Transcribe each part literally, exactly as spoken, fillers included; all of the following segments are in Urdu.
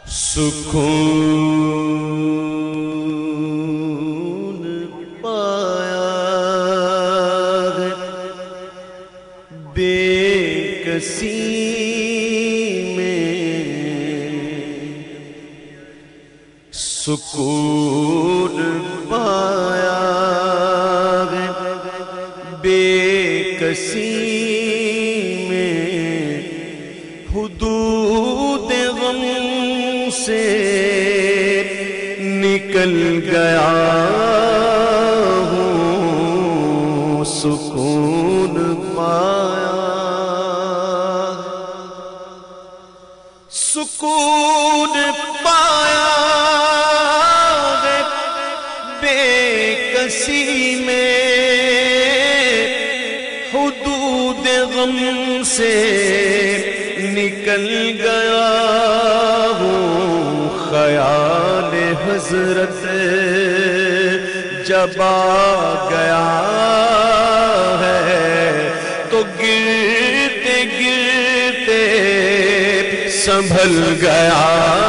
سکون پایا ہے بے کسی میں، سکون پایا ہے بے کسی میں، حدود غم سے نکل گیا ہوں، سکون پایا، سکون پایا ہے بے کسی میں، حدود غم سے نکل گیا ہوں، خیال حضرت جب آ گیا ہے تو گرتے گرتے سنبھل گیا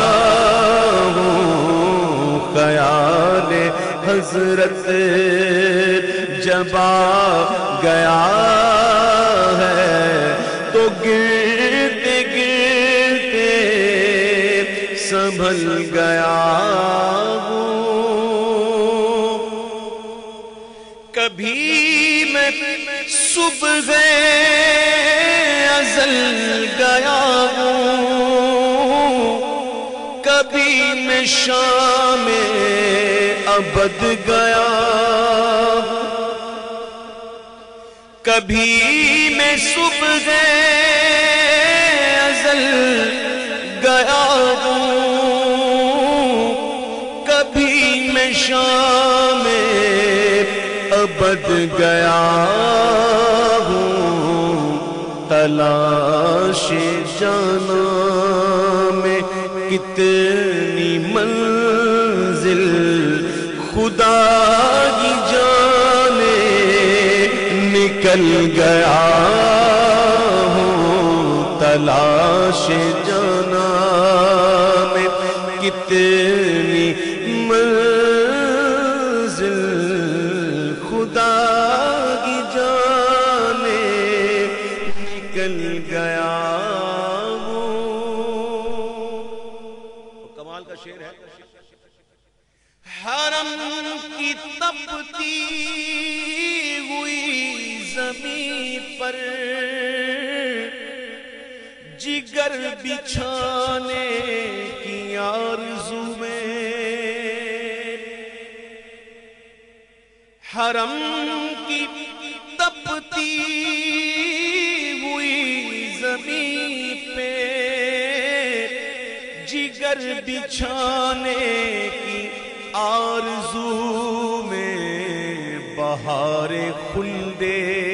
ہوں، خیال حضرت جب آ گیا ہے تو گرتے گرتے سنبھل گیا ہوں، کبھی میں صبح ازل گیا ہوں، کبھی میں شام ابد گیا ہوں، کبھی میں صبح ازل گیا ہوں، کبھی میں شام ابد گیا ہوں، تلاش جانا میں کتنی منزل خدا کی جانے نکل گیا ہوں، تلاش جانا میں کتنی منزل خدا کی جانے نکل گیا ہوں، کمال کا شعر ہے، حرم کی تپتی ہوئی زمین پر جگر بچھانے کی آرزو میں، حرم کی تپتی ہوئی زمین پہ جگر بچھانے کی آرزو میں، بہار خلد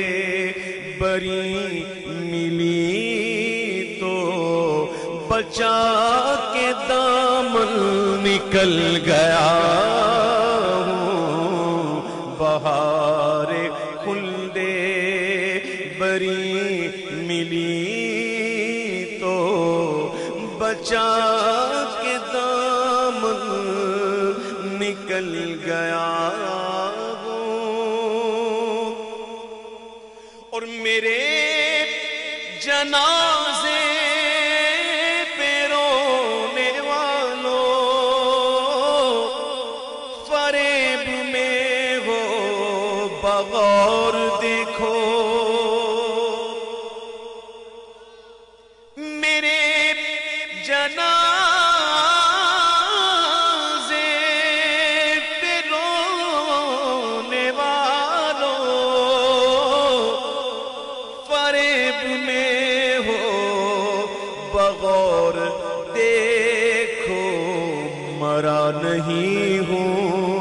بری ملی تو بچا کے دامن نکل گیا ہوں، بہار خلد بری ملی تو بچا کے دامن نکل گیا ہوں، اور میرے جنازے پہ رونے والوں فریب میں ہو بغور دیکھو، میرے جنازے پہ رونے والوں فریب میں ہو بغور دیکھو، مرا نہیں ہوں،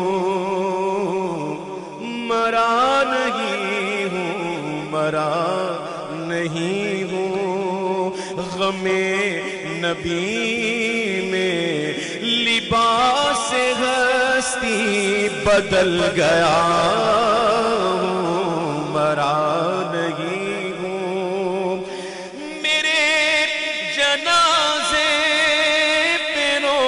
مرا نہیں ہوں، مرا نہیں ہوں، غم نبی میں لباس ہستی بدل گیا ہوں، مرا نہیں ہوں، میرے جنازے پہ رو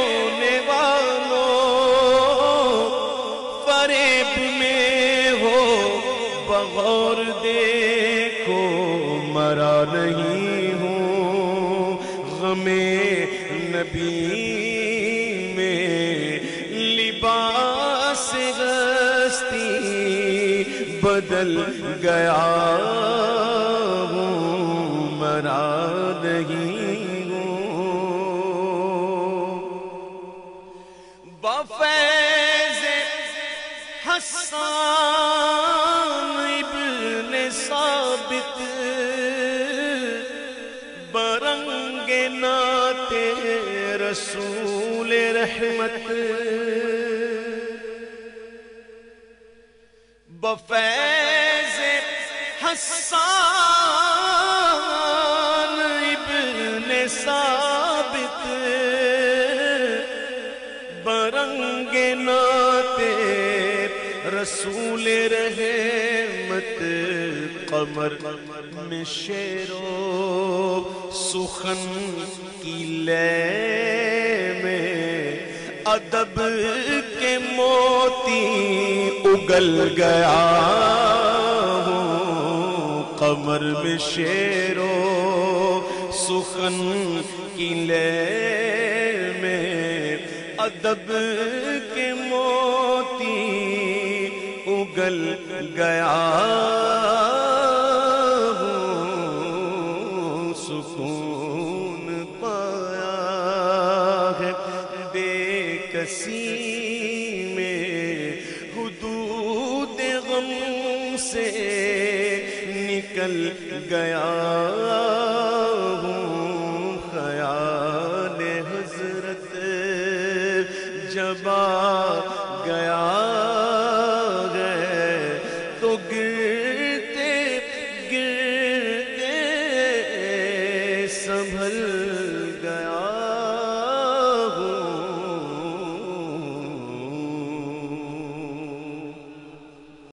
بغور دیکھو مرا نہیں ہوں، غم نبی میں لباس ہستی بدل گیا ہوں، مرا نہیں ہوں۔ بفیض حسان ابن ثابت برنگ نعت رسول رحمت، بفیض حسان ابن ثابت برنگ نعت رسول رحمت، قمر میں شعر و سخن کی لے میں ادب کے موتی اگل گیا ہوں، قمر میں شعر و سخن کی لے میں ادب کے موتی اگل گیا ہوں، سکون پایا ہے بے کسی میں، حدود غم سے نکل گیا ہوں، خیال حضرت جب آ گیا